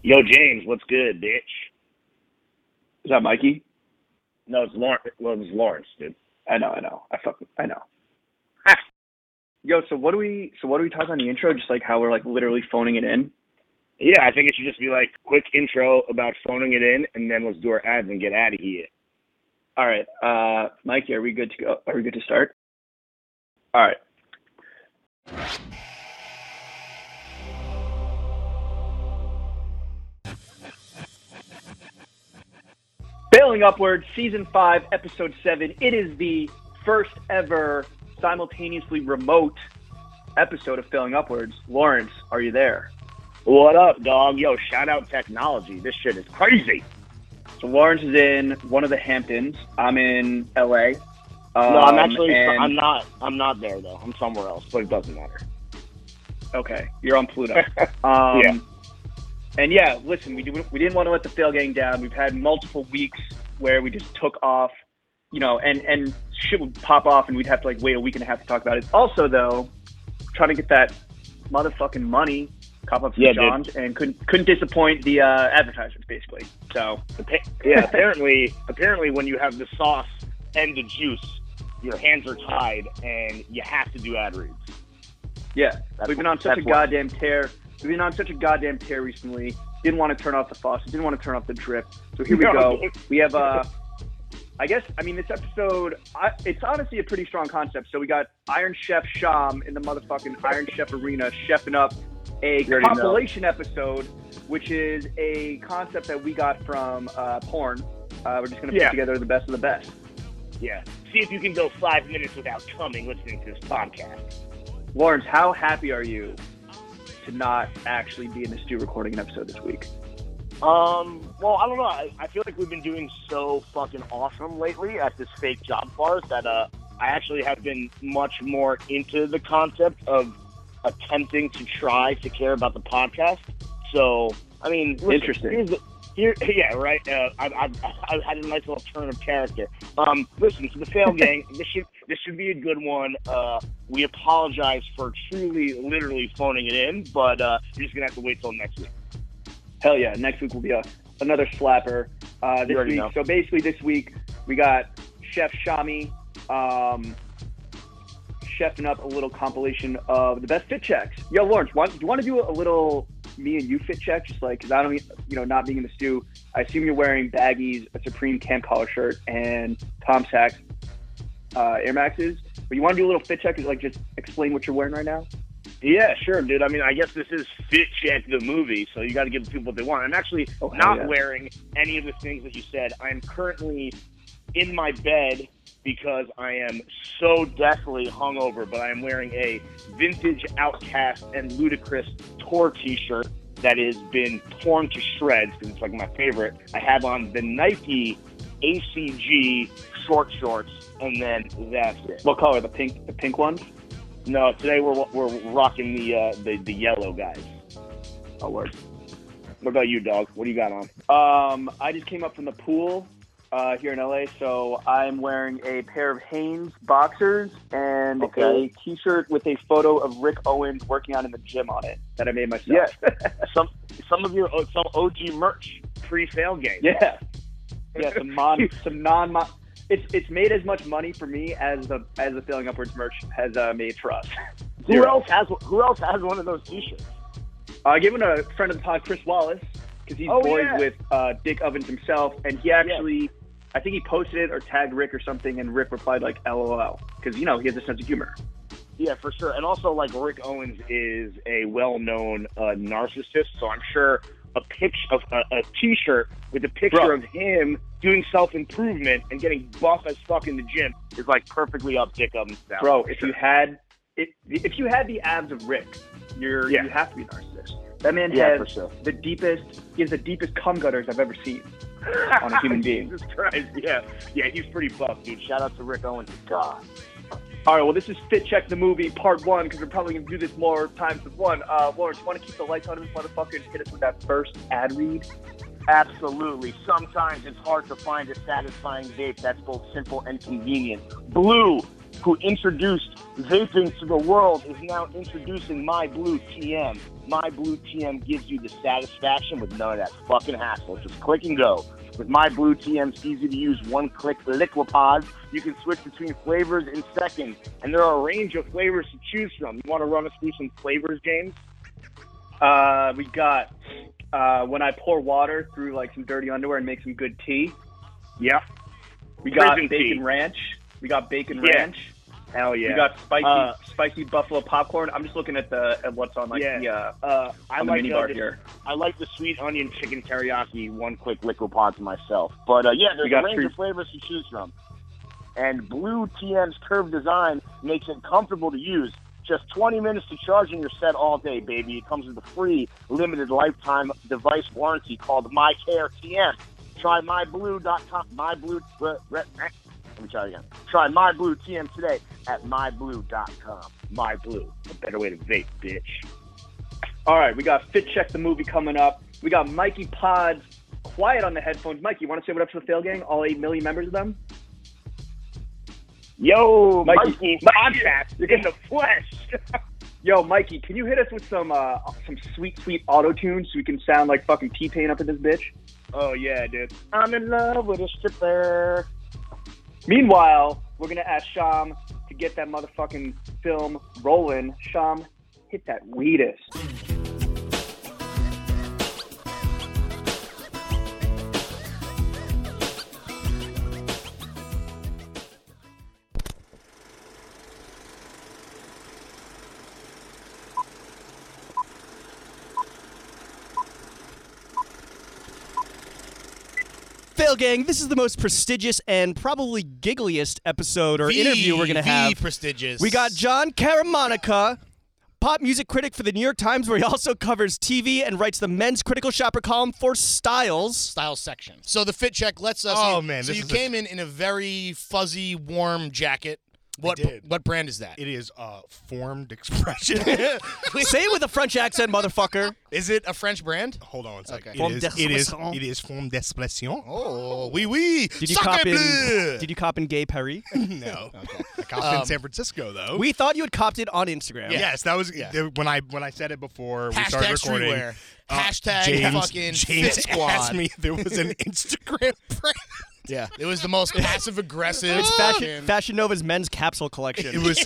Yo, James, what's good, bitch? Is that Mikey? No, it's Lawrence. Well, it's Lawrence, dude. I know. I know. Yo, so what do we talk on the intro? Just like how we're like literally phoning it in? Yeah, I think it should just be like quick intro about phoning it in, and then let's do our ads and get out of here. All right, Mikey, are we good to go? Are we good to start? All right. Failing Upward, Season 5, Episode 7. It is the first ever simultaneously remote episode of Failing Upwards. Lawrence, are you there? What up, dog? Yo, shout out technology. This shit is crazy. So Lawrence is in one of the Hamptons. I'm in LA. No, I'm actually. I'm not there though. I'm somewhere else, but it doesn't matter. Okay, you're on Pluto. Yeah. And yeah, listen, we didn't want to let the Fail Gang down. We've had multiple weeks where we just took off, and shit would pop off, and we'd have to like wait a week and a half to talk about it. Also, though, trying to get that motherfucking money, cop up some Johns, and couldn't disappoint the advertisers, basically. So yeah, apparently when you have the sauce and the juice, your hands are tied, and you have to do ad reads. Yeah, we've been on such a goddamn tear. We've been on such a goddamn tear recently. Didn't want to turn off the faucet. Didn't want to turn off the drip. So here we go. We have, this episode, it's honestly a pretty strong concept. So we got Iron Chef Sham in the motherfucking Iron Chef arena chefing up a compilation episode, which is a concept that we got from porn. We're just going to put together the best of the best. Yeah. See if you can go 5 minutes without coming listening to this podcast. Lawrence, how happy are you to not actually be in the studio recording an episode this week? Well, I don't know. I feel like we've been doing so fucking awesome lately at this fake job farce that I actually have been much more into the concept of attempting to try to care about the podcast. So, I mean, listen, interesting. Yeah, right. I've had a nice little turn of character. Listen, to the Fail Gang, this should be a good one. We apologize for truly, literally phoning it in, but you're just gonna have to wait till next week. Hell yeah! Next week will be another slapper. This week, so basically, this week we got Chef Shami chefing up a little compilation of the best fit checks. Yo, Lawrence, do you want to do a little me and you fit check? Just like, because I don't, not being in the stew, I assume you're wearing baggies, a Supreme camp collar shirt, and Tom Sachs Air Maxes. But you want to do a little fit check? Like, just explain what you're wearing right now? Yeah, sure, dude. I mean, I guess this is Fit Check the movie, so you got to give the people what they want. I'm actually not wearing any of the things that you said. I'm currently in my bed because I am so deathly hungover, but I am wearing a vintage Outkast and Ludacris tour t-shirt that has been torn to shreds because it's like my favorite. I have on the Nike ACG short shorts, and then that's it. What color? The pink ones? No, today we're rocking the yellow guys. Oh, word. What about you, dog? What do you got on? I just came up from the pool here in LA, so I'm wearing a pair of Hanes boxers and a t-shirt with a photo of Rick Owens working out in the gym on it that I made myself. Yeah, some OG merch, pre-Fail Gang. Yeah, some non. It's made as much money for me as the Failing Upwards merch has made for us. Who else has one of those t-shirts? I gave it a friend of the pod, Chris Wallace, because he's boys with Dick Ovens himself, and he actually, I think he posted it or tagged Rick or something, and Rick replied like LOL, because he has a sense of humor. Yeah, for sure. And also, like, Rick Owens is a well-known narcissist, so I'm sure a t-shirt with a picture of him doing self-improvement and getting buff as fuck in the gym is like perfecly up Dick Ovens style. Bro, if you had the abs of Rick, you have to be a narcissist. That man has the deepest cum gutters I've ever seen on a human being. Jesus Christ, yeah, he's pretty buff, dude. Shout out to Rick Owens. God. All right, well, this is Fit Check the Movie, Part 1, because we're probably going to do this more times than one. Lawrence, you want to keep the lights on this motherfucker and hit us with that first ad read? Absolutely. Sometimes it's hard to find a satisfying vape that's both simple and convenient. Blue who introduced vaping to the world, is now introducing MyBlue TM. MyBlue TM gives you the satisfaction with none of that fucking hassle. Just click and go. With MyBlue TM's easy-to-use one-click liquid pods, you can switch between flavors in seconds, and there are a range of flavors to choose from. You want to run us through some flavors, James? We got when I pour water through like some dirty underwear and make some good tea. Yep. We got Prison bacon tea. ranch. We got bacon Yeah. ranch. Hell yeah. We got spicy buffalo popcorn. I'm just looking at what's on I on the like mini bar here. I like the sweet onion chicken teriyaki one-click liquid pods myself. But there's a range of flavors to choose from. And Blue TM's curved design makes it comfortable to use. Just 20 minutes to charge in your set all day, baby. It comes with a free limited lifetime device warranty called MyCare TM. Try MyBlue.com. Let me try again. Try MyBlue TM today at MyBlue.com. MyBlue, a better way to vape, bitch. All right, we got Fit Check the movie coming up. We got Mikey Pods, quiet on the headphones. Mikey, you want to say what up to the Fail Gang? All 8 million members of them? Yo, Mikey podcast in the flesh. Yo, Mikey, can you hit us with some sweet, sweet auto-tune so we can sound like fucking T-Pain up in this bitch? Oh, yeah, dude. I'm in love with a stripper. Meanwhile, we're going to ask Sham to get that motherfucking film rolling. Sham, hit that weedus. Fail Gang, this is the most prestigious and probably giggliest episode or interview we're going to have. Prestigious. We got John Caramanica, pop music critic for the New York Times, where he also covers TV and writes the men's critical shopper column for Styles. Style section. So the Fit Check lets us. Oh, man, So this you is came in a very fuzzy, warm jacket. What brand is that? It is formed expression. Say it with a French accent, motherfucker. Is it a French brand? Hold on one second. Okay. Forme It is d'expression. forme d'expression. Oh, oui, oui. Did you Sacre cop bleu. in? Did you cop in Gay Paris? No. I copped in San Francisco though. We thought you had copped it on Instagram. Yes, that was Yeah. when I said it before we Hashtag started recording. streetwear. Hashtag fucking James Fit Squad. asked me if there was an Instagram brand. Yeah, it was the most passive aggressive. It's Fashion Nova's men's capsule collection. It was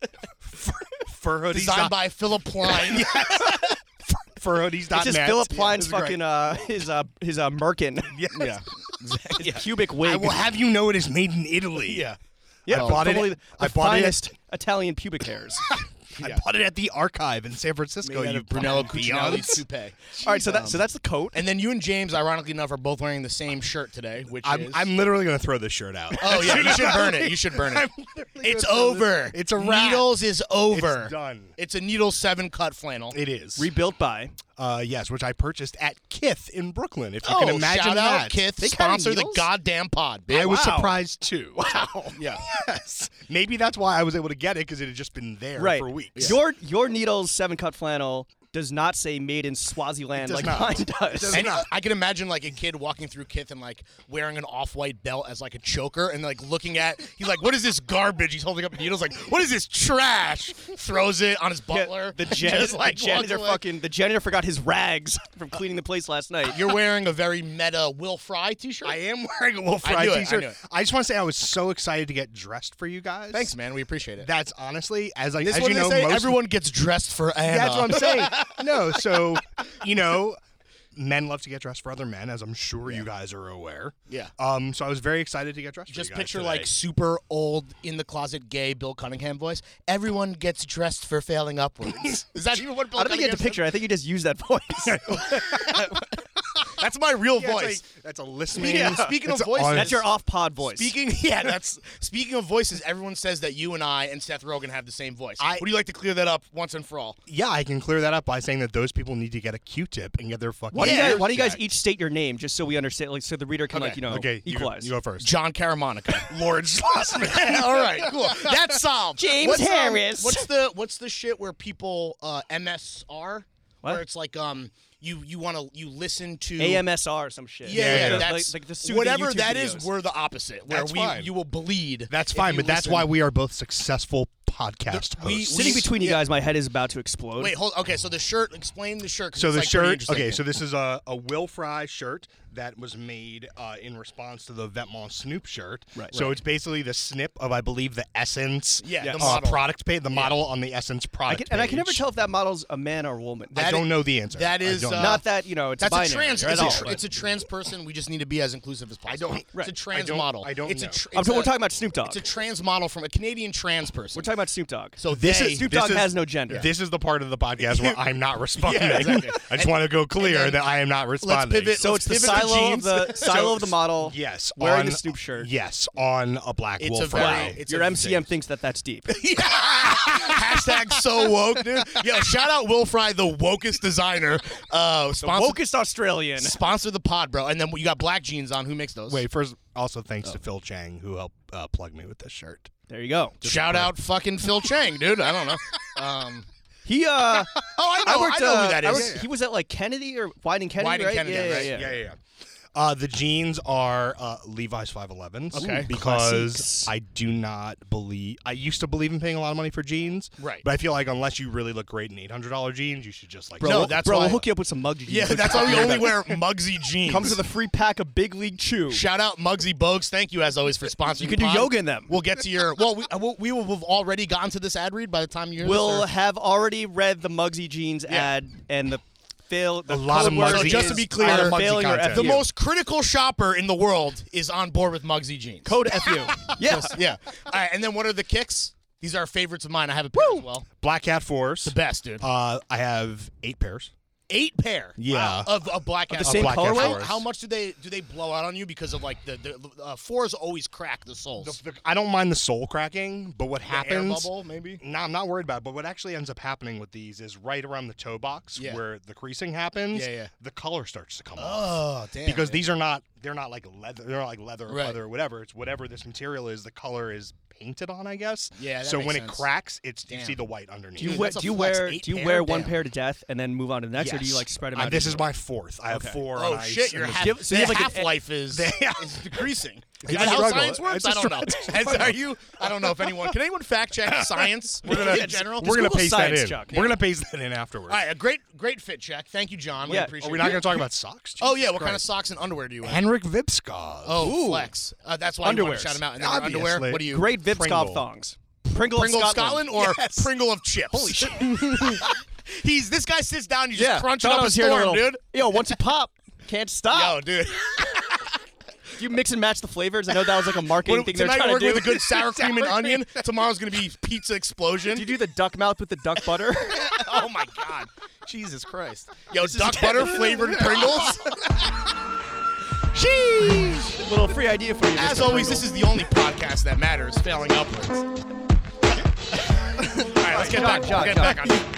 furhoodies. designed by Philip Plein. Furhoodies.net. It's just Philip Yeah, Plein's it was great. fucking his Merkin. Yes. His pubic wig. I will have you know it is made in Italy. Yeah. Yeah, I bought it- probably I the bought it at- finest Italian pubic hairs. I bought it at the archive in San Francisco. Made out You of Brunello fucking Cucinelli's Beyonce. toupee. All right, so that's the coat. And then you and James, ironically enough, are both wearing the same shirt today, which is... I'm literally going to throw this shirt out. Oh, yeah, you should burn it. You should burn it. I'm literally It's gonna throw over. It's a wrap. Needles is over. It's done. It's a Needles 7 cut flannel. It is. Rebuilt by. Yes, which I purchased at Kith in Brooklyn. If you Oh, can imagine shout that. out, Kith. They carry Sponsor the needles? goddamn pod, bitch. I was Wow. surprised too. Wow. Yeah. Yes. Maybe that's why I was able to get it because it had just been there Right. for weeks. Your Needles 7-cut flannel does not say made in Swaziland does like not. mine It does. does And not. I can imagine like a kid walking through Kith and like wearing an off-white belt as like a choker and like looking at, he's like, what is this garbage? He's holding up needles like, what is this trash? Throws it on his butler. The, Just, like, janitor walks away. the janitor forgot his rags from cleaning the place last night. You're wearing a very meta Will Fry t-shirt. I am wearing a Wolf I Fry knew it, I t-shirt. knew it. I just want to say I was so excited to get dressed for you guys. Thanks, man. We appreciate it. That's honestly, as This as what you they know, say, most everyone gets dressed for Anna. That's what I'm saying. No, so men love to get dressed for other men, as I'm sure you guys are aware. Yeah. So I was very excited to get dressed. Just for you guys picture today. like super old in the closet gay Bill Cunningham voice. Everyone gets dressed for failing upwards. Is that even what Bill I don't think you had to Cunningham picture. I think you just used that voice. That's my real Yeah, voice. that's a listening. Yeah. Speaking of it's voices, honest- That's your off-pod voice. Speaking of voices, everyone says that you and I and Seth Rogen have the same voice. I- Would you like to clear that up once and for all? Yeah, I can clear that up by saying that those people need to get a Q-tip and get their fucking. Why ears don't you guys checked. each state your name just so we understand, like, so the reader can Okay. Okay, equalize. You go first. John Caramanica. Lord Schlossman. All right, cool. That's solved. James What's, Harris. What's the shit where people MSR? What? Where it's like you listen to AMSR or some shit. Yeah, that's like the soothing whatever YouTube that videos. is. We're the opposite. Where That's fine. you will bleed. That's if fine, you but that's listen. why we are both successful podcast hosts. Sitting between you guys, my head is about to explode. Wait, hold. Okay, so the shirt. Explain the shirt. 'Cause So it's, the like, pretty shirt. interesting. Okay, so this is a Will Fry shirt that was made in response to the Vetements Snoop shirt. Right. So it's basically the snip of, I believe, the Essence. Yeah, the model. Product page. The model on the Essence product. I can never page. tell if that model's a man or a woman. I don't know the answer. that I is, don't know. Not that it's That's a binary trans. at all. It's a trans person. We just need to be as inclusive as possible. don't- It's a trans I don't- model. I don't it's know. We're talking about Snoop Dogg. It's a trans model from a Canadian trans person. We're talking about Snoop Dogg. So This is Snoop this Dogg is- has no gender. This is the part of the podcast where I'm not responding. Yeah, exactly. I just want to go clear then that I am not responding. pivot. So it's the Let's pivot to silo of jeans. the silo of the model. Yes, wearing on, the Snoop shirt. Yes, on a black It's Will a Fry. very- it's Your a MCM thinks that that's deep. Hashtag so woke, dude. Yo, shout out Will Fry, the wokest designer. Sponsor, Wokest Australian. sponsor the pod, bro. And then you got black jeans on. Who makes those? Wait, first, also thanks to Phil Chang who helped plug me with this shirt. There you go. Shout out fucking Phil Chang, dude. I don't know. He Oh, I know. I know who that is. He was at like Kennedy or White and Kennedy, White and right? Kennedy, right? Yeah. The jeans are Levi's 511s. Okay. Because Classics. I do not believe. I used to believe in paying a lot of money for jeans. Right. But I feel like unless you really look great in $800 jeans, you should just like. Bro, No, we'll- that's bro, why- we'll hook you up with some Muggsy jeans. Yeah, that's why we only wear Muggsy jeans. Comes with a free pack of Big League Chew. Shout out Muggsy Bogues. Thank you, as always, for sponsoring. You can do the pod. yoga in them. We'll get to your. Well, we will have already gotten to this ad read by the time you hear We'll this. have already read the Muggsy jeans ad and the fail. The A lot of code word Muggsy- So just to is be clear, either Muggsy failing or content. FU. The most critical shopper in the world is on board with Muggsy jeans. code FU. Yeah. Yeah. All right, and then what are the kicks? These are favorites of mine. I have a pair as well. Black Cat Force. The best, dude. I have 8 pairs. 8 pair. Yeah. Of black cat. the same Black Cat colorway? Force. How much do they blow out on you because of like the fours always crack the soles? I don't mind the sole cracking, but what The happens? air bubble, maybe. No, I'm not worried about it. But what actually ends up happening with these is right around the toe box Yeah. where the creasing happens. Yeah. The color starts to come off. Oh, damn. Because these are not. They're not like leather. They're not like leather or Right. leather or whatever. It's whatever this material is. The color is painted on, I guess. Yeah, that So makes when sense. it cracks, you Damn. see the white underneath. Do you Dude, wear that's a do you flex. wear 8 do you pair? wear one Damn. pair to death and then move on to the next, or do you Yes. like spread them out? This is evenly? my 4th. I have Okay. 4 Oh on ice. shit! Your and half, So you have like an- half-life is Yeah. decreasing. Is It's that a how struggle. science works? It's a I don't know. struggle. Are you? I don't know if anyone. Can anyone fact check science We're gonna, in general? we're gonna Google paste science, that in. Chuck. We're gonna paste that in afterwards. All right, a great fit check. Thank you, John. We Yeah. appreciate Are we it. not gonna talk about socks? Oh Jesus yeah, what kind of Christ. socks and underwear do you wear? Henrik Vipskov. Oh, flex. That's why you want Underwears. to shout him out. And then your underwear. Obviously. What do you? Great Vipskov Pringle. thongs. Pringle Pringle of of Scotland or Yes. Pringle of chips? Holy shit! This guy sits down. You just Yeah, crunch it thought up I a was hearing storm, little- dude. Yo, once you pop, can't stop. Yo, dude. Do you mix and match the flavors? I know that was like a marketing thing they're Tonight trying we're to working do. with a good sour cream and onion. Tomorrow's gonna be pizza explosion. Do you do the duck mouth with the duck butter? Oh my god, Jesus Christ! Yo, duck butter flavored Pringles. Sheesh. Little free idea for you. As Mr. always, Pringle. this is the only podcast that matters. Failing upwards. All right, let's get back. John, Get John. back on.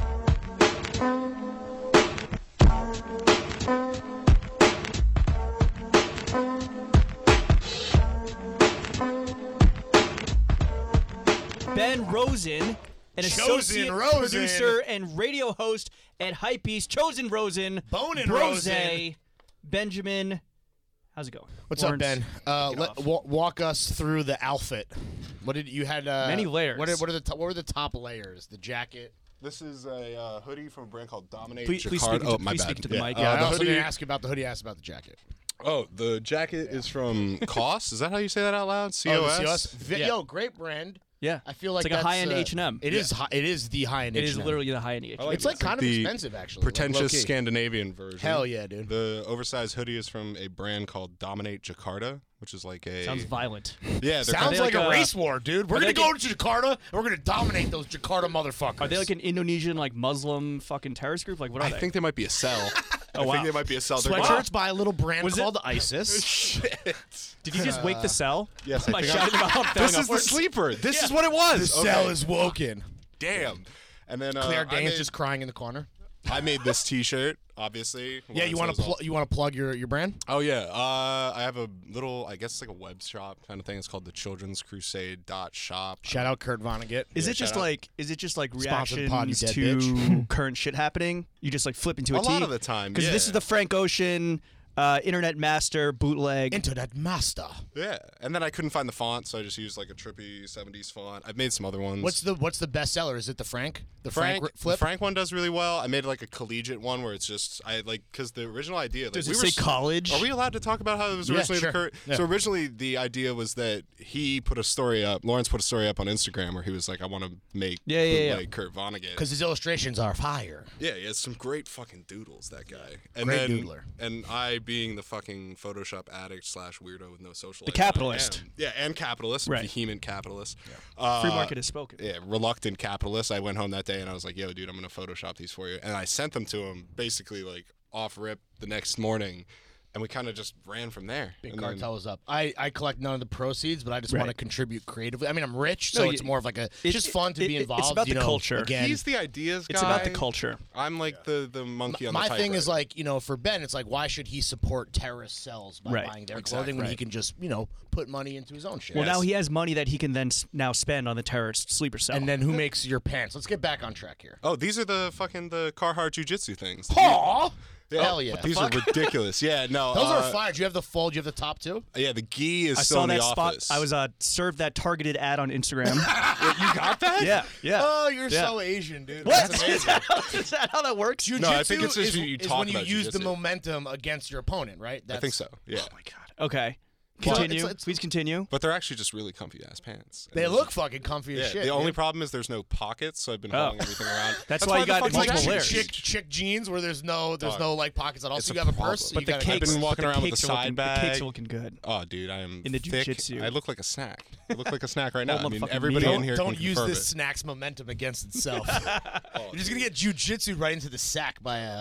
Ben Rosen, an associate Rosen. producer and radio host at Hypebeast. Chosen Rosen. Bonin Brose. Rosen. Benjamin. How's it going? What's Lawrence, up, Ben? off. Walk us through the outfit. What did you had? Many layers. What were the top layers? The jacket. This is a hoodie from a brand called Dominate Please Jacquard. speak, Oh, my please bad. speak to the Yeah. mic. I Yeah. also hoodie- didn't ask you about the hoodie. I asked about the jacket. Oh, the jacket is from COS. Is that how you say that out loud? Oh, the COS? Yeah. Yo, great brand. Yeah. I feel like it's like a that's, high-end H&M. It is. It is the high end. It is H&M. literally the high-end H&M. I like It's like It's kind of the expensive, actually. Pretentious low-key. Scandinavian version. Hell yeah, dude. The oversized hoodie is from a brand called Dominate Jakarta, which is like a Sounds violent. yeah. They're Sounds kind they like like a a- race war, dude. We're are gonna they go to Jakarta and we're gonna dominate those Jakarta motherfuckers. Are they like an Indonesian, like Muslim fucking terrorist group? Like, what are I they? think they might be a cell. Oh, I wow. think they might be a cell. They're sweatshirts by a little brand Was it- called ISIS? Shit. Did you just wake the cell? Yes, I By think shouting about how I'm failing This is the upwards? sleeper. This is what it was. The cell is woken. Damn. And then Claire I Danes made, just crying in the corner. I made this T-shirt obviously. Yeah, you want to plug your brand? Oh yeah, I have a little, I guess it's like a web shop kind of thing. It's called the Children's Crusade.shop. Shout out Kurt Vonnegut. Is it just like Sponsored pod, you reactions dead to bitch. current shit happening? You just like flip into a lot of the time, because this is the Frank Ocean Internet Master bootleg. Internet Master. Yeah, and then I couldn't find the font, so I just used like a trippy 70s font. I've made some other ones. What's the best seller? Is it the Frank? The Frank flip? The Frank one does really well. I made like a collegiate one where it's just because the original idea. Like, Does it say college? Are we allowed to talk about how it was originally sure. So originally the idea was that he put a story up. Lawrence put a story up on Instagram where he was like, I want to make like Kurt Vonnegut because his illustrations are fire. Yeah, he has some great fucking doodles. That guy. And great then, doodler. And I being the fucking Photoshop addict / weirdo with no social life. The capitalist. And capitalist. Right. Vehement capitalist. Free market has spoken. Yeah, reluctant capitalist. I went home that day and I was like, yo, dude, I'm going to Photoshop these for you. And I sent them to him basically like off rip the next morning. And we kind of just ran from there. Big Cartel is up. I collect none of the proceeds, but I just want to contribute creatively. I mean, I'm rich, so it's more of like it's just fun to be involved. It's about the culture. Again, he's the ideas guy. It's about the culture. I'm like the monkey on the My thing typewriter. is like, for Ben, it's like, why should he support terrorist cells by buying their clothing when he can just, put money into his own shit? Well, now he has money that he can then now spend on the terrorist sleeper cell. And then who makes your pants? Let's get back on track here. Oh, these are the Carhartt Jiu-Jitsu things. Aw! Yeah. Hell yeah. These are ridiculous. Yeah, no. Those are fire. Do you have the full? Do you have the top too? Yeah, the gi is I still saw in that the spot. office. I was served that targeted ad on Instagram. You got that? Yeah. Oh, you're so Asian, dude. What? That's amazing. Is that how that works? Jiu-jitsu No, I think it's just is, you is talk when you about use the jiu-jitsu. momentum against your opponent, right? I think so. Yeah. Oh my god. Okay. Well, Continue. it's- Please continue. But they're actually just really comfy ass pants. And They there's- look fucking comfy as shit. The only dude. problem is there's no pockets, so I've been hauling everything around. That's why you got the fucking multiple jacket- layers. chick jeans where there's no like pockets at all. It's So a you have a problem. purse. So But you the gotta cakes, I've been walking but the around with cakes the are side looking, bag. The cakes are looking good. Oh, dude, I am In the thick. jiu-jitsu. I look like a snack. I look like a snack right now. Oh, I mean, motherfucking everybody meal. in here Don't can use confirm this it. snack's momentum against itself. You're just gonna get jujitsu right into the sack by a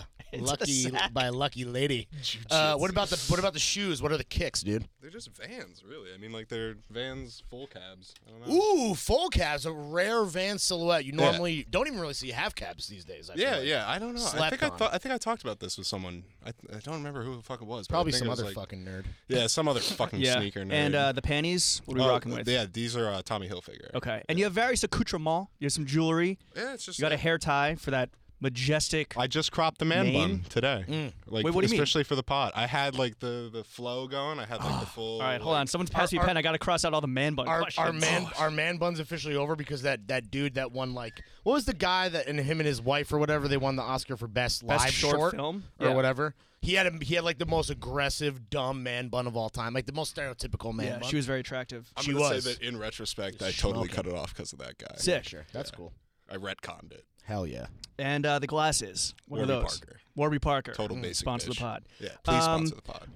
lucky lady. What about the shoes? What are the kicks, dude? They're just Vans, really. I mean, like they're Vans full cabs. I don't know. Ooh, full cabs, a rare Van silhouette. You normally don't even really see half cabs these days. I feel like. Yeah. I don't know. Slept on. I think I talked about this with someone. I don't remember who the fuck it was. But Probably I think some it was other like, fucking nerd. Yeah, some other fucking Yeah. sneaker nerd. And the panties. What are we rocking with? Yeah, these are Tommy Hilfiger. Okay. And you have various accoutrements. You have some jewelry. Yeah, it's just. You got a hair tie for that majestic. I just cropped the man Mane? bun today. Like, Wait, what do you mean? especially for the pod. I had like the flow going. I had like the full. All right, hold on. Someone's passed me a pen. I got to cross out all the man bun questions. Our man bun's officially over because that dude that won what was the guy that and him and his wife or whatever they won the Oscar for best live short film? or Yeah. whatever. He had like the most aggressive dumb man bun of all time, like the most stereotypical man Yeah, bun. she was very attractive. I'm she gonna was. say that in retrospect, I totally cut it off because of that guy. Sick. Sure, that's cool. I retconned it. Hell yeah. And the glasses. What are Warby those? Parker. Warby Parker. Total basic Sponsor bitch. the pod. Yeah, please sponsor the pod.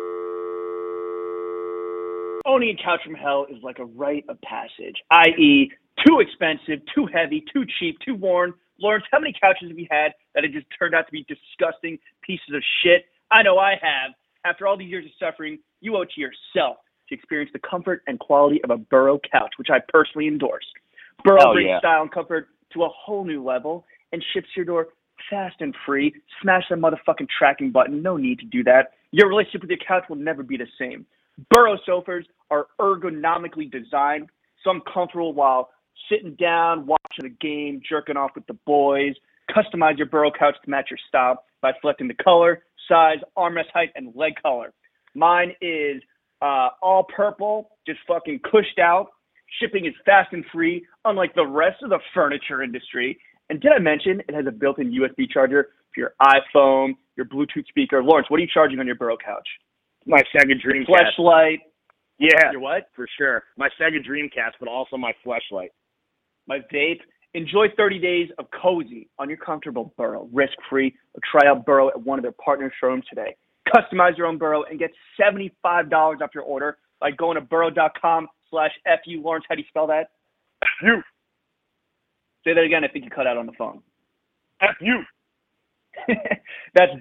Owning a couch from hell is like a rite of passage, i.e., too expensive, too heavy, too cheap, too worn. Lawrence, how many couches have you had that have just turned out to be disgusting pieces of shit? I know I have. After all these years of suffering, you owe it to yourself to experience the comfort and quality of a Burrow couch, which I personally endorse. Burrow brings style and comfort to a whole new level and ships to your door fast and free. Smash that motherfucking tracking button. No need to do that. Your relationship with your couch will never be the same. Burrow sofas are ergonomically designed, so I'm comfortable while sitting down, watching a game, jerking off with the boys. Customize your Burrow couch to match your style by selecting the color, size, armrest height, and leg color. Mine is all purple, just fucking cushed out. Shipping is fast and free, unlike the rest of the furniture industry. And did I mention it has a built-in USB charger for your iPhone, your Bluetooth speaker? Lawrence, what are you charging on your Burrow couch? My Sega Dreamcast. Fleshlight. Yeah. Your what? For sure. My Sega Dreamcast, but also my fleshlight. My vape. Enjoy 30 days of cozy on your comfortable Burrow, risk-free, or try out Burrow at one of their partner showrooms today. Customize your own Burrow and get $75 off your order by going to burrow.com/FU. Lawrence, how do you spell that? F-U. Say that again. I think you cut out on the phone. F-U. That's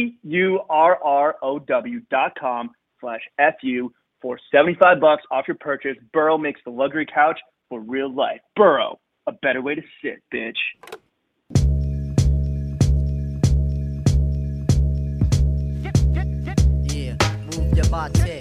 BURROW.com/FU for $75 off your purchase. Burrow makes the luxury couch for real life. Burrow, a better way to sit, bitch. debate.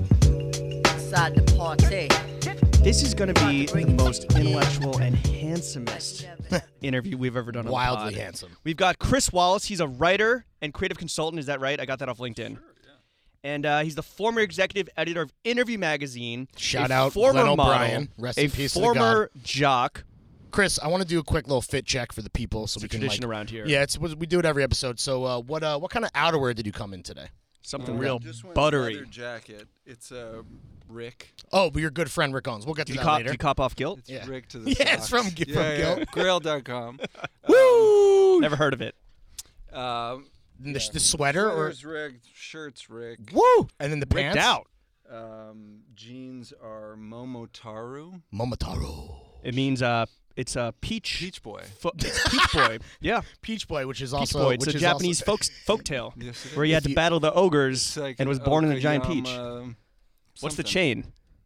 Inside the party. This is going to be the most intellectual and handsomest interview we've ever done on Wildly the pod. handsome. We've got Chris Wallace. He's a writer and creative consultant. Is that right? I got that off LinkedIn. Sure, yeah. And he's the former executive editor of Interview Magazine. Shout out former Glenn model, O'Brien. Rest in peace to the former jock. Chris, I want to do a quick little fit check for the people, so It's we a can tradition around here. Yeah, we do it every episode. So, what kind of outerwear did you come in today? Something real just went buttery. Leather jacket. It's Rick. Oh, but your good friend Rick Owens. We'll get to that later. Did you cop off Guilt? It's Rick to the Yeah, it's socks. from Guilt. Grail.com. Woo! Never heard of it. The sweater or Sweater's Rick, shirts Rick. woo, and then the Ricked pants. out. Jeans are Momotaru. Momotaro. It means it's a peach Boy. It's Peach Boy. Yeah. Peach Boy, which is Peach also Boy. It's which a is Japanese also, folk tale Yes, it where he had to battle the ogres It's like and an was born in a giant peach. Okayama What's the something. chain?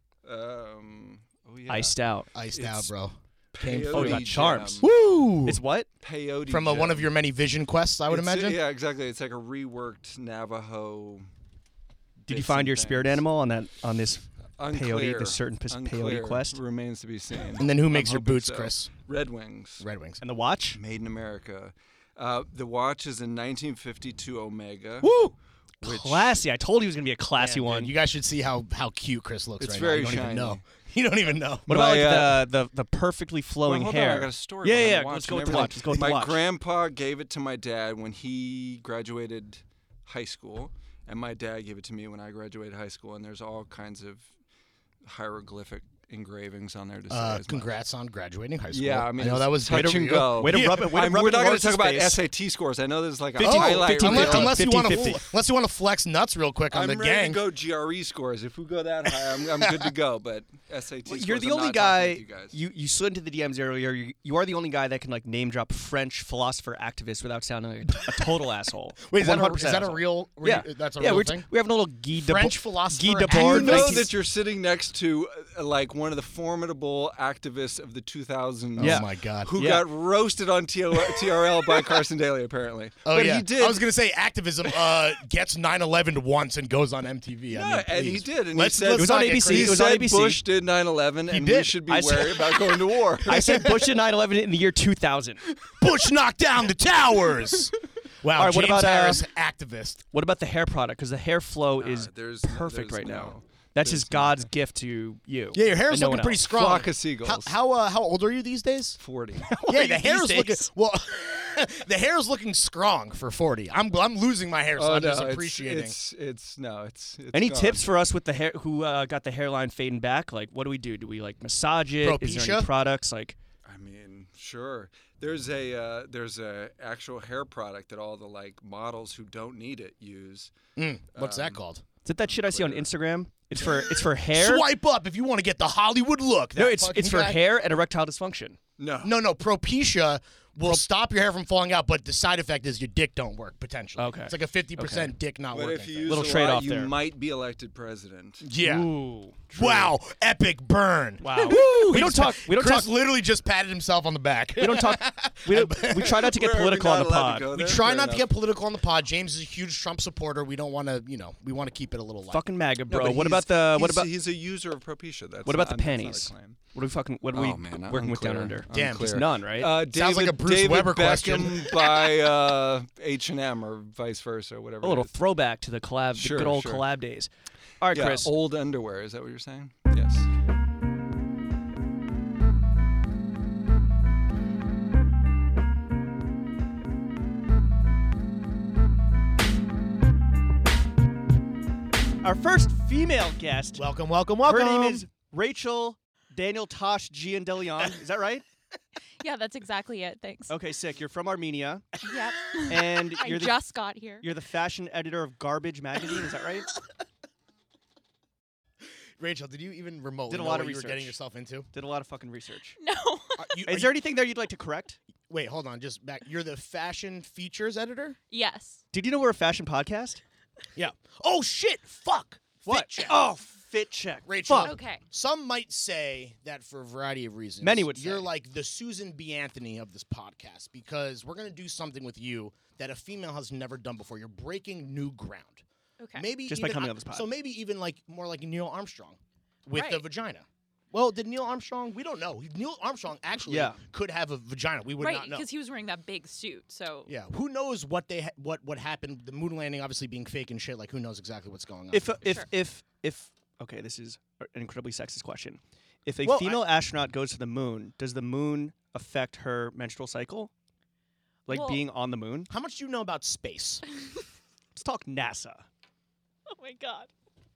Oh yeah. Iced out. iced It's out, bro. Peyote Oh, you got charms. Jam. Woo! It's what? Peyote From Jam. one of your many vision quests, I would It's- imagine. Yeah, exactly. It's like a reworked Navajo. Did you bits find and your spirit things. animal on this Unclear. peyote, this certain Unclear. peyote quest? Remains to be seen. And then who makes I'm your hoping boots, so. Chris? Red Wings. Red Wings. And the watch? Made in America. The watch is in 1952 Omega. Woo! Classy. I told you it was gonna be a classy Man, one. dude, you guys should see how cute Chris looks It's right very now. You don't shiny. even know. You don't even know. What about My, like the perfectly flowing well, hold hair? On, I got a story. Yeah, behind yeah. the watch Let's go and with the everything. watch. Let's go with the My watch. grandpa gave it to my dad when he graduated high school, and my dad gave it to me when I graduated high school. And there's all kinds of hieroglyphic engravings on there to say. as much. Congrats on graduating high school. Yeah, I mean, know that was touch great for and you. go. Way to rub it. Way to rub We're it not in going to Lawrence's talk about face. SAT scores. I know there's like a 50, highlight. 50, reel. Unless you want 50. to flex nuts real quick on I'm the ready gang. to go GRE scores. If we go that high, I'm good to go. But SAT scores, You're the I'm only not talking guy. with you guys. You slid into the DMs earlier. You are the only guy that can like name drop French philosopher activist without sounding like a total asshole. Wait, is that 100% a asshole. real? Yeah, That's a yeah. real We're thing. we have a little Guy French Debord. philosopher Guy and Debord. You know 19 that you're sitting next to like one of the formidable activists of the 2000s. Yeah. Oh my God. Who Yeah. got roasted on TRL by Carson Daly, apparently. Oh but yeah. he did. I was gonna say activism gets 9/11 once and goes on MTV. Yeah, I mean, and he please. did. And Let's- he said, let's It was on not get ABC. crazy. It was he on said ABC. Bush did 9/11, and we did. should be I said- wary about going to war. I said Bush did 9/11 in the year 2000. Bush knocked down the towers. Wow. All right, what James about, Harris, activist? What about the hair product? Because the hair flow is there's- perfect there's right now. no- That's there's just God's gift to you. Yeah, your hair and is no looking one pretty else. strong. Flock of seagulls. How old are you these days? 40. Yeah, the hair these is looking days? well. The hair is looking strong for 40. I'm losing my hair, so I'm just appreciating. It's Any gone. tips for us with the hair who got the hairline fading back? Like, what do we do? Do we like massage it? Is there any Propecia? products like? I mean, sure. There's a actual hair product that all the like models who don't need it use. What's that called? Is it that shit I see on Instagram? It's for hair. Swipe up if you want to get the Hollywood look. No, That it's fucking for guy- hair and erectile dysfunction. No. No, Propecia will stop your hair from falling out, but the side effect is your dick don't work potentially. Okay. It's like a 50% dick not But working. if you thing. use Little a trade-off lot, you there. might be elected president. Yeah. Ooh. Wow, epic burn. Wow. Woo! We don't talk. We don't Chris talk. literally just patted himself on the back. We don't talk. We try not to get Where are we political on not the allowed to pod. go We there? try Fair not to enough. get political on the pod. James is a huge Trump supporter. We don't want to, we want to keep it a little light. Fucking MAGA, No, bro. but what about the? What about? He's a user of Propecia. That's What about the not- that's not a panties? claim. What are we fucking? What are Oh, we man, working with down unclear. under? Damn, Just Unclear. none, right? Sounds like a Bruce David Weber Beckham question. by H&M or vice versa, or whatever. A little it is. throwback to the collab, Sure, the good old sure. collab days. All right, Yeah, Chris. old underwear. Is that what you're saying? Yes. Our first female guest. Welcome. Her name is Rachel Daniel Tosh Giandelion. Is that right? Yeah, that's exactly it. Thanks. Okay, sick. You're from Armenia, Yep. and I you're the just got here. you're the fashion editor of Garbage Magazine. Is that right? Rachel, did you even remotely Did a know lot of what you were getting research. yourself into? Did a lot of fucking research. No. Is there anything there you'd like to correct? Wait, hold on. Just back. You're the fashion features editor? Yes. Did you know we're a fashion podcast? Yeah. Oh, shit. Fuck. What? Fit check. Oh, fit check. Rachel. Fuck. Okay. Some might say that for a variety of reasons. Many would You're say. like the Susan B. Anthony of this podcast because we're going to do something with you that a female has never done before. You're breaking new ground. Okay. Maybe Just by even, coming on this pod. So maybe even like more like Neil Armstrong with the Right. vagina. Well, did Neil Armstrong? We don't know. Neil Armstrong actually could have a vagina. We would Right, not know. because he was wearing that big suit. So Yeah, who knows what they what happened? The moon landing obviously being fake and shit. Like, who knows exactly what's going on? If okay, this is an incredibly sexist question. If a Well, female astronaut goes to the moon, does the moon affect her menstrual cycle? Like Well- being on the moon? How much do you know about space? Let's talk NASA. oh my god.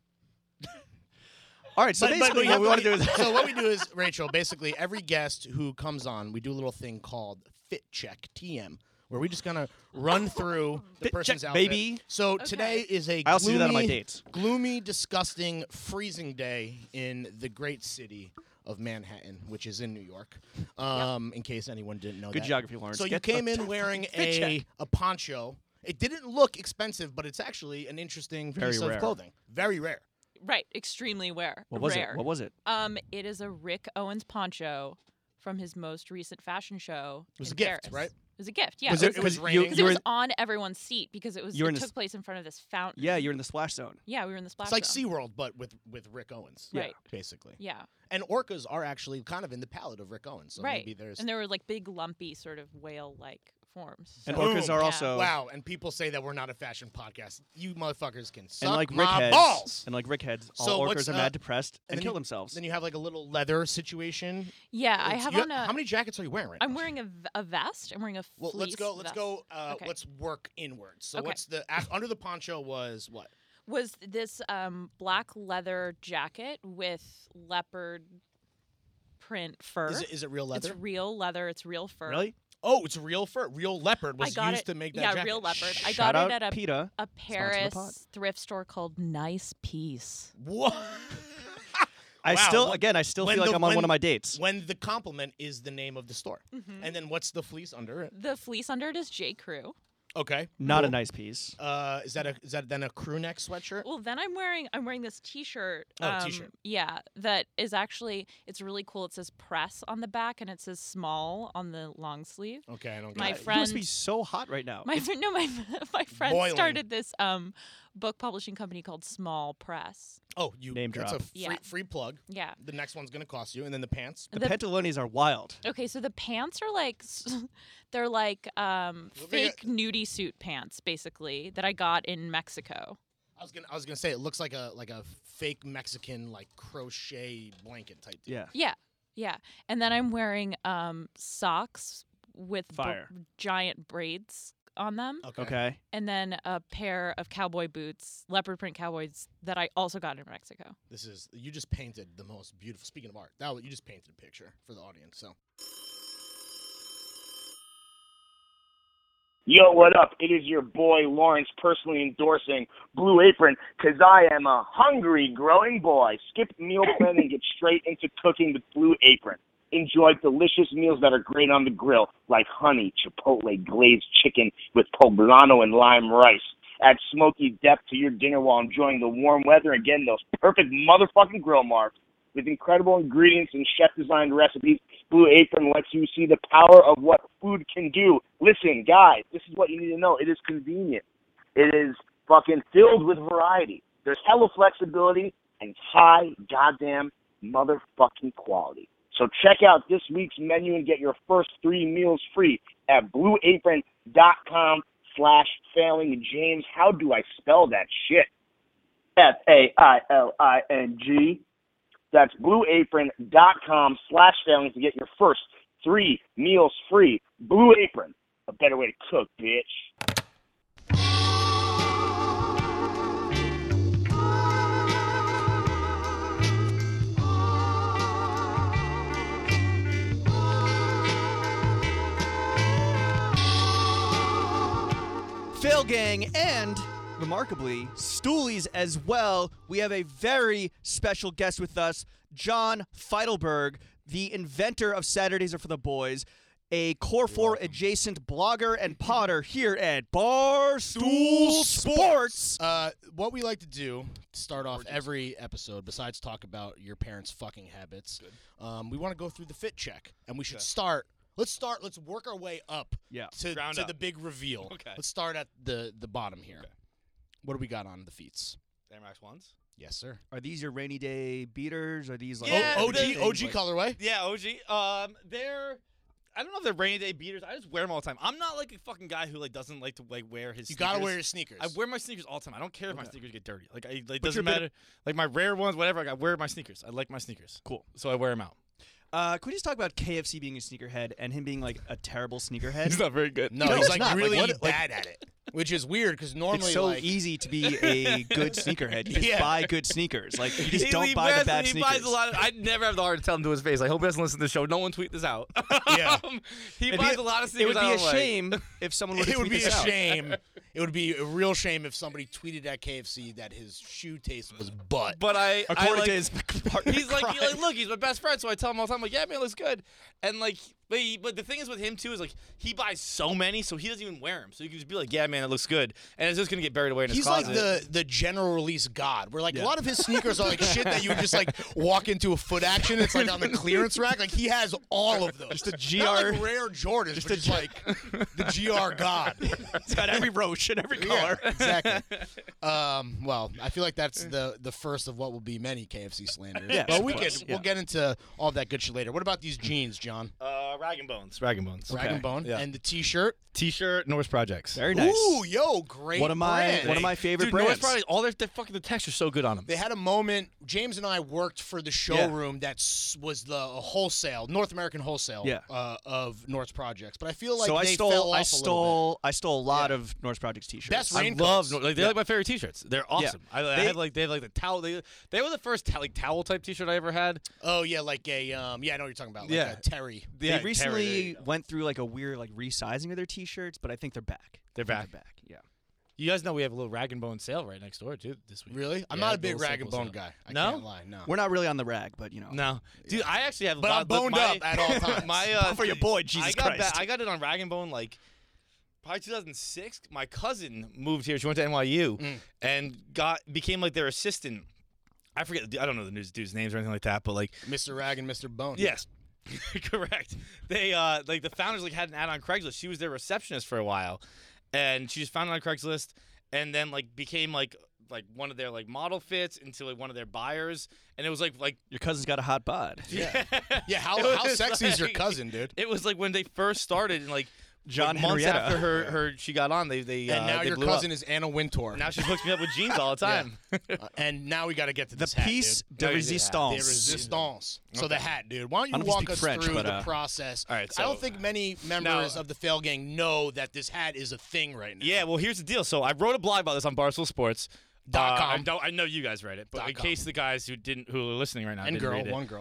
All right, so basically what we want to do is so what we do is, Rachel, basically every guest who comes on, we do a little thing called Fit Check TM, where we just gonna run through the Fit person's check, outfit. baby. So today is a I also do that on my dates. gloomy, disgusting, freezing day in the great city of Manhattan, which is in New York. In case anyone didn't know Good that. geography, Lawrence. So you Get came the in wearing fit check. a poncho. It didn't look expensive, but it's actually an interesting Very piece rare. of clothing. Very rare. Right, extremely rare. What was rare. it? What was it? It is a Rick Owens poncho from his most recent fashion show. It was in a gift, Paris. right? It was a gift. Yeah, Was it it was, you- raining. because you it were was in- on everyone's seat because it You were in took this- place in front of this fountain. Yeah, you're in the splash zone. Yeah, we were in the splash It's like zone. SeaWorld, but with Rick Owens. Right. Basically. Yeah. And orcas are actually kind of in the palate of Rick Owens. So right. maybe there's. And there were like big, lumpy, sort of whale-like forms. And So- orcas are Yeah. also Wow, and people say that we're not a fashion podcast. You motherfuckers can suck and like my Rickheads. balls. And like Rickheads, all So orcas what's, are mad depressed and then kill you- themselves. Then you have like a little leather situation. Yeah, I have on a. How many jackets are you wearing right I'm now? wearing a vest. I'm wearing a Well, let's fleece go. Let's vest. go. Okay. Let's work inwards. So Okay. what's the under the poncho was what? Was this black leather jacket with leopard print fur. Is it real leather? It's real leather. It's real fur. Really? Oh, it's real fur. Real leopard I was got used it. to make that Yeah, jacket. real leopard. I Shout got it out at PETA. a Sponsor the pod. Paris thrift store called Nice Piece. What? I Wow, still, what- again, I still when feel like the- I'm on one when- of my dates. When the compliment is the name of the store. Mhm. And then what's the fleece under it? The fleece under it is J. Crew. Okay. Not a cool. nice piece. Is that then a crew neck sweatshirt? Well, then I'm wearing this T-shirt. Oh, T-shirt. Yeah, that is actually it's really cool. It says press on the back and it says small on the long sleeve. Okay, I don't get My it. You friend, must be so hot right now. my friend, no, my friend boiling. started this book publishing company called Small Press. Oh, you Name that's drop. a free, Yeah. free plug. Yeah. The next one's gonna cost you, and then the pants. The the- pantalones are wild. Okay, so the pants are like they're like fake nudie suit pants, basically that I got in Mexico. I was gonna say it looks like a fake Mexican like crochet blanket type deal. Yeah. Yeah, and then I'm wearing socks with Fire. giant braids on them, Okay. and then a pair of cowboy boots, leopard print cowboys that I also got in Mexico. This is you just painted the most beautiful. Speaking of art, you just painted a picture for the audience. So Yo, what up? It is your boy Lawrence personally endorsing Blue Apron because I am a hungry growing boy. Skip meal plan and get straight into cooking with Blue Apron. Enjoy delicious meals that are great on the grill, like honey, chipotle, glazed chicken with poblano and lime rice. Add smoky depth to your dinner while enjoying the warm weather and getting those perfect motherfucking grill marks. With incredible ingredients and chef-designed recipes, Blue Apron lets you see the power of what food can do. Listen, guys, this is what you need to know. It is convenient. It is fucking filled with variety. There's hella flexibility and high goddamn motherfucking quality. So check out this week's menu and get your first 3 meals free at blueapron.com/failing. James, how do I spell that shit? FAILING. That's blueapron.com/failing to get your first 3 meals free. Blue Apron, a better way to cook, bitch. Fail Gang and, remarkably, Stoolies as well. We have a very special guest with us, John Feidelberg, the inventor of Saturdays Are for the Boys, a Core 4 adjacent blogger and podder here at Barstool Sports. What we like to do to start off every episode, besides talk about your parents' fucking habits, we want to go through the fit check, and we should start. Let's work our way up to Ground the up. big reveal. Okay. Let's start at the bottom here. What do we got on the feats? Air Max 1s? Yes, sir. Are these your rainy day beaters? Are these like OG colorway? Yeah, OG. They're. I don't know if they're rainy day beaters. I just wear them all the time. I'm not like a fucking guy who like doesn't like to like wear his. You sneakers. gotta wear your sneakers. I wear my sneakers all the time. I don't care if my sneakers get dirty. Like, it doesn't matter. Like my rare ones, whatever. I wear my sneakers. I like my sneakers. Cool. So I wear them out. Can we just talk about KFC being a sneakerhead and him being like a terrible sneakerhead? He's not very good. No, he's like really bad at it, which is weird because normally it's so like, easy to be a good sneakerhead. You just buy good sneakers. Like you just don't he buy the bad he sneakers. Buys a lot of, I never have the heart to tell him to his face. I hope he doesn't listen to the show. No one tweet this out. Yeah, he buys a lot of sneakers. It would be a shame if someone would. It would be a shame. It would be a real shame if somebody tweeted at KFC that his shoe taste was butt. But according to his he's like, look, he's my best friend, so I tell him all the time, like, yeah, man, it looks good. And like, but the thing is with him too is like he buys so many, so he doesn't even wear them. So you can just be like, yeah, man, it looks good, and it's just gonna get buried away in his closet. He's like the general release god, where like a lot of his sneakers are like shit that you would just like walk into a Foot Action. It's like on the clearance rack. Like he has all of those. Just a GR, not like rare Jordans, just like the GR god. It's got every roach and every color. Yeah, exactly. Well, I feel like that's the first of what will be many KFC slanders. Yeah, but we'll get into all that good shit later. What about these jeans, John? Rag and Bones. Rag and Bones. Rag and Bone. Yeah. And the T-shirt. T-shirt. Norse Projects. Very nice. Ooh, yo, great. One of my favorite brands. Norse Projects. All their fucking the texture's so good on them. They had a moment. James and I worked for the showroom that was the wholesale, North American wholesale of Norse Projects. But I feel like so they fell off a little bit. I stole a lot of Norse Projects T-shirts. Best I raincoats. love they're like my favorite T-shirts. They're awesome. Yeah. They have like the towel. They were the first towel type T-shirt I ever had. Oh yeah, like a I know what you're talking about. Like a Terry. They recently went through like a weird like resizing of their T-shirts, but I think they're back. They're back. Yeah. You guys know we have a little Rag and Bone sale right next door too this week. Really? I'm not a big Rag and Bone guy. I can't lie. No. We're not really on the rag, but you know. No, dude, I actually have. But I'm boned up at all times. For your boy, Jesus Christ. I got it on Rag and Bone like probably 2006. My cousin moved here. She went to NYU and became like their assistant. I don't know the dude's names or anything like that, but like Mr. Rag and Mr. Bone. Yes. Correct. They like the founders like had an ad on Craigslist. She was their receptionist for a while, and she just found it on Craigslist, and then like became like one of their like model fits into like one of their buyers, and it was like your cousin's got a hot bod. Yeah. Yeah. How sexy is your cousin, dude? It was like when they first started, and like John months Henrietta. after she got on, they and now your cousin up. is Anna Wintour. Now she hooks me up with jeans all the time. And now we got to get to the this hat, piece dude. de resistance. The resistance. So the hat, dude. Why don't you walk us French, through but, the process? All right, I don't think many members of the Fail Gang know that this hat is a thing right now. Yeah, well, here's the deal. So I wrote a blog about this on Barstool Sports. .com. I know you guys read it, but in case the guys who are listening right now and didn't read it. One girl.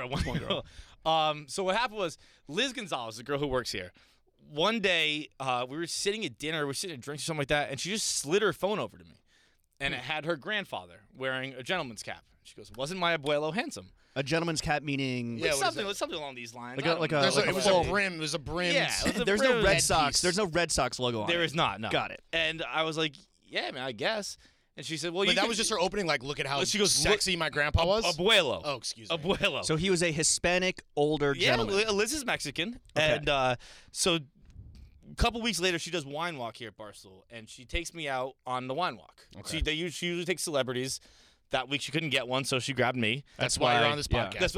So what happened was Liz Gonzalez, the girl who works here, one day we were sitting at dinner, we were sitting at drinks or something like that, and she just slid her phone over to me, and it had her grandfather wearing a gentleman's cap. She goes, "Wasn't my abuelo handsome?" A gentleman's cap meaning something along these lines. It was a brim. It was a brim. Yeah, there's no Red Sox. There's no Red Sox logo on it. There is not. No. Got it. And I was like, "Yeah, man, I guess." And she said, "Well, but that was just her opening. Like, look at how sexy my grandpa was." Abuelo. Oh, excuse me. Abuelo. So he was a Hispanic older gentleman. Yeah, Liz is Mexican, and so a couple weeks later, she does wine walk here at Barstool, and she takes me out on the wine walk. Okay. She usually takes celebrities. That week she couldn't get one, so she grabbed me. That's why you're on this podcast. That's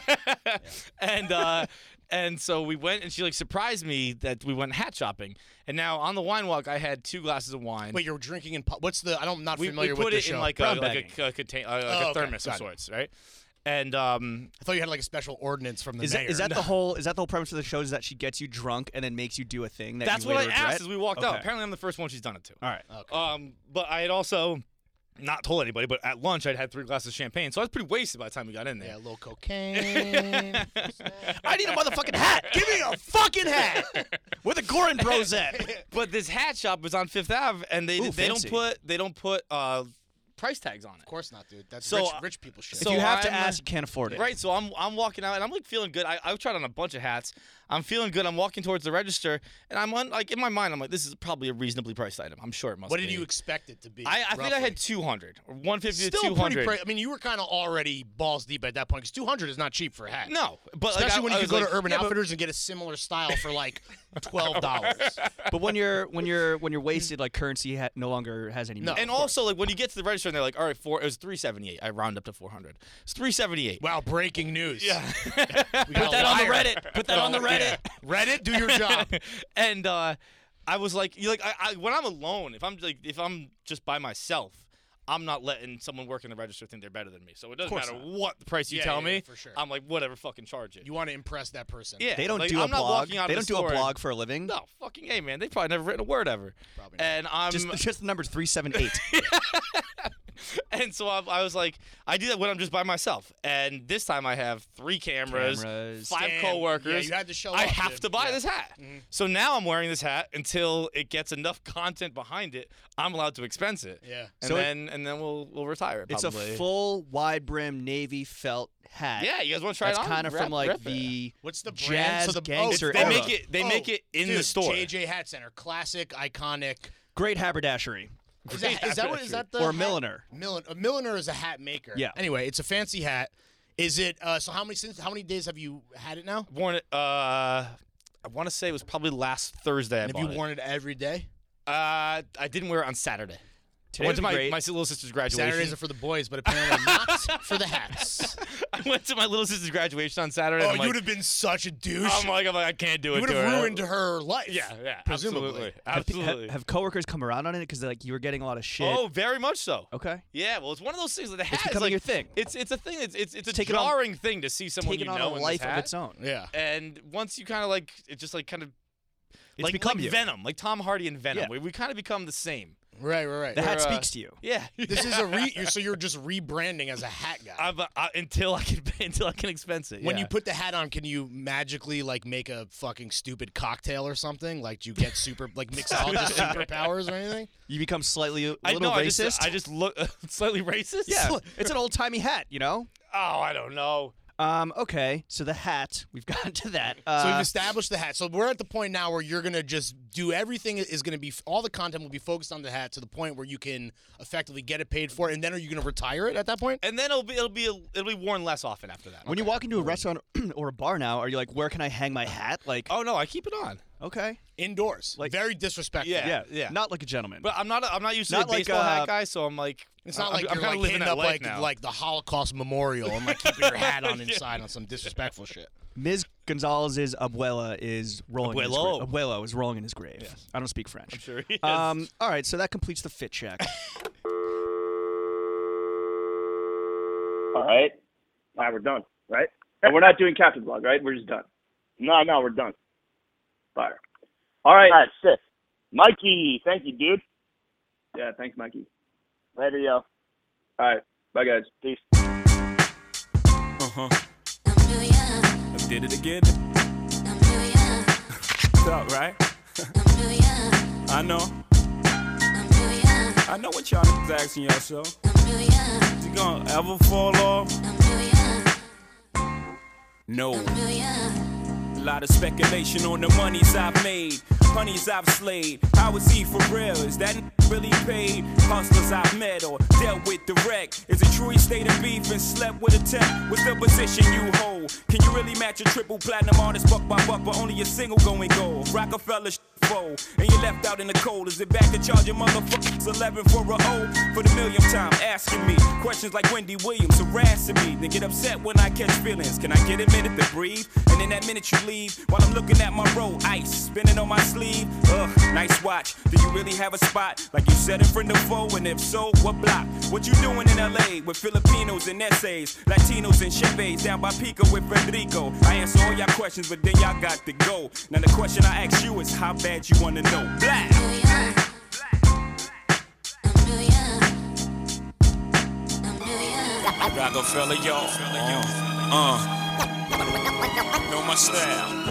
why. And so we went, and she like surprised me that we went hat shopping. And now on the wine walk, I had 2 glasses of wine. Wait, you're drinking in? What's the? I'm not familiar with the show. We put it in like a thermos of sorts, right? And I thought you had like a special ordinance from the mayor. Is that the whole premise of the show? Is that she gets you drunk and then makes you do a thing that that's you what I later asked regret? as we walked out. Apparently, I'm the first one she's done it to. All right. Okay. But I had also not told anybody, but at lunch I'd had 3 glasses of champagne, so I was pretty wasted by the time we got in there. Yeah, a little cocaine. I need a motherfucking hat. Give me a fucking hat. Where the Gorin Bros at? But this hat shop was on Fifth Ave, and they don't put price tags on it. Of course not, dude. That's So, rich people shit. If you have to ask, you can't afford it. Right, so I'm walking out and I'm like feeling good. I've tried on a bunch of hats. I'm feeling good. I'm walking towards the register and I'm on, like in my mind I'm like, this is probably a reasonably priced item. I'm sure it must be. What did you expect it to be? I think I had 200 or 150 Still to 200. pretty. I mean, you were kind of already balls deep at that point because 200 is not cheap for a hat. No, but especially when you could go to Urban yeah, Outfitters and get a similar style for like $12. But when you're wasted, like currency no longer has any. No, and also like when you get to the register and they're like, all right, it was $378. I round up to 400. It's $378. Wow, breaking news. Yeah. Put that on the Reddit. Put that on the Reddit. Yeah. Reddit, do your job. And I was like, when I'm alone, if I'm just by myself, I'm not letting someone work in the register think they're better than me. So it doesn't matter what the price you tell me. For sure. I'm like, whatever, fucking charge it. You want to impress that person. Yeah. They don't like, do I'm a not blog. walking out They of don't the do a store blog for a living. No, fucking hey, man. They probably never written a word ever. Probably. And I'm just the number 378. And so I was like, I do that when I'm just by myself. And this time I have 3 cameras, 5 coworkers. Yeah, you had to show I up, have dude. to buy this hat. Mhm. So now I'm wearing this hat until it gets enough content behind it. I'm allowed to expense it. Yeah. And then we'll retire it. It's Probably. a full wide brim navy felt hat. Yeah, you guys want to try That's it on? kind of from like Rep it. the What's the brand? jazz So the gangster They era. make it in dude, the store. JJ Hat Center, classic, iconic. Great haberdashery. Is that the or a hat? milliner? A milliner is a hat maker. Yeah. Anyway, it's a fancy hat. Is it? So how many days have you had it now? Worn it. I want to say it was probably last Thursday. And have you worn it every day? I didn't wear it on Saturday. I Today went to was my great. little sister's graduation. Saturdays are for the boys, but apparently not for the hats. I went to my little sister's graduation on Saturday. Oh, and you I'm would like, have been such a douche. I'm like, I can't do it. You would to have her. ruined her life. Yeah, presumably. absolutely. Have coworkers come around on it because like you were getting a lot of shit? Oh, very much so. Okay. Yeah, well, it's one of those things that the hat It's is becoming like, your thing. It's a thing. It's a taking on- jarring thing to see someone Taking you on know a in life this of hat. its own. Yeah. And once you kind of like, it just like kind of It's like become you. Venom, like Tom Hardy and Venom. Yeah. we kind of become the same. Right. The hat We're, speaks to you. Yeah. This is so you're just rebranding as a hat guy. Until I can expense it. When yeah. you put the hat on, can you magically like make a fucking stupid cocktail or something? Like, do you get super like mixologist superpowers or anything? You become slightly a I little know, racist. I just look slightly racist. Yeah, it's an old timey hat, you know. Oh, I don't know. Okay, so the hat, we've gotten to that. So we've established the hat. So we're at the point now where you're gonna just do everything is gonna be all the content will be focused on the hat to the point where you can effectively get it paid for, and then are you gonna retire it at that point? And then it'll be worn less often after that. When you walk into a restaurant or a bar now, are you like, where can I hang my hat? Like, Oh no, I keep it on. okay, Indoors, Like- very disrespectful. Yeah. not like a gentleman. But I'm not used to Not the like, baseball hat guy, so I'm like It's not I'm, like I'm you're kind like of living hitting that up life now. like the Holocaust memorial and like keeping your hat on inside on some disrespectful shit. Ms. Gonzalez's abuela is rolling. In his Abuelo. grave. Abuelo is rolling in his grave. I don't speak French. I'm sure he is. All right, so that completes the fit check. All right. All right, we're done, right? And we're not doing Captain Blog, right? We're just done. No, we're done. Fire. All right. All right, sick. Mikey, thank you, dude. Yeah, thanks, Mikey. Later, yo. All right. Bye, guys. Peace. I did it again. Talk, right? I know. I know what y'all niggas asking yourself. Is he gonna ever fall off? No. A lot of speculation on the monies I've made, honeys I've slayed. How is he for real? Is that really paid? Hustlers I've met or dealt with direct. Is it true he stayed in beef and slept with a tech? What's the position you hold? Can you really match a triple platinum artist buck by buck, but only a single going gold? Rockefeller foe, and you left out in the cold. Is it back to charge your motherfuckers 11 for a O? For the millionth time asking me questions like Wendy Williams harassing me. Then get upset when I catch feelings. Can I get a minute to breathe? And in that minute you leave while I'm looking at my roll, ice spinning on my sleeve. Ugh, nice watch. Do you really have a spot like you said in front of foe? And if so, what block? What you doing in LA with Filipinos and essays, Latinos and Chevys down by Pico with Federico? I answer all y'all questions, but then y'all got to go. Now the question I ask you is how bad you wanna know? Black. Rockefeller, y'all. Know my style.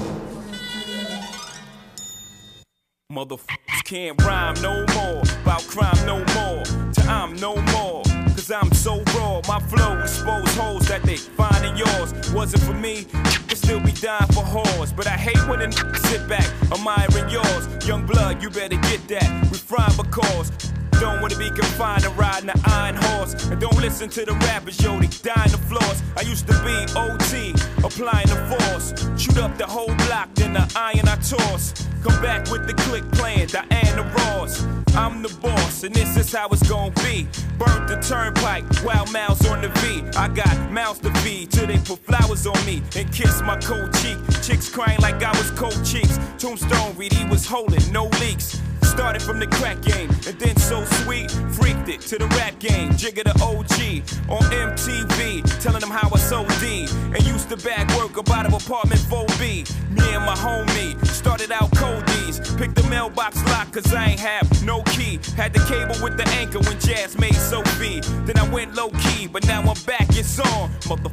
Motherfuckers can't rhyme no more. About crime no more. To I'm no more. cause I'm so raw. My flow expose holes that they find in yours. Wasn't for me, could still be dying for whores. But I hate when a sit back, admiring yours. Young blood, you better get that. Refine because don't wanna be confined to riding an iron horse. And don't listen to the rappers, yo, they dying the floors. I used to be OT, applying the force. Shoot up the whole block, then the iron I toss. Come back with the click playing, Diana Ross. I'm the boss, and this is how it's gonna be. Burnt the turnpike, wild mouths on the V. I got mouths to feed till they put flowers on me and kiss my cold cheek. Chicks crying like I was cold cheeks. Tombstone read he was holding, no leaks. Started from the crack game, and then So Sweet freaked it to the rap game. Jigga the OG on MTV, telling them how I sold D and used to bag work up out of apartment 4B. Me and my homie started out Cody's, picked the mailbox lock cause I ain't have no key. Had the cable with the anchor when Jazz made Sophie. Then I went low key, but now I'm back, it's on.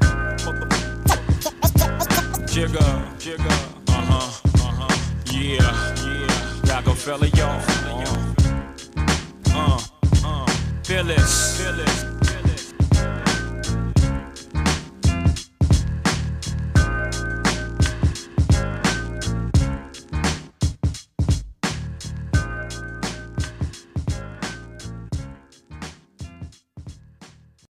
Jigga, yeah, Rockefeller, y'all. Phyllis.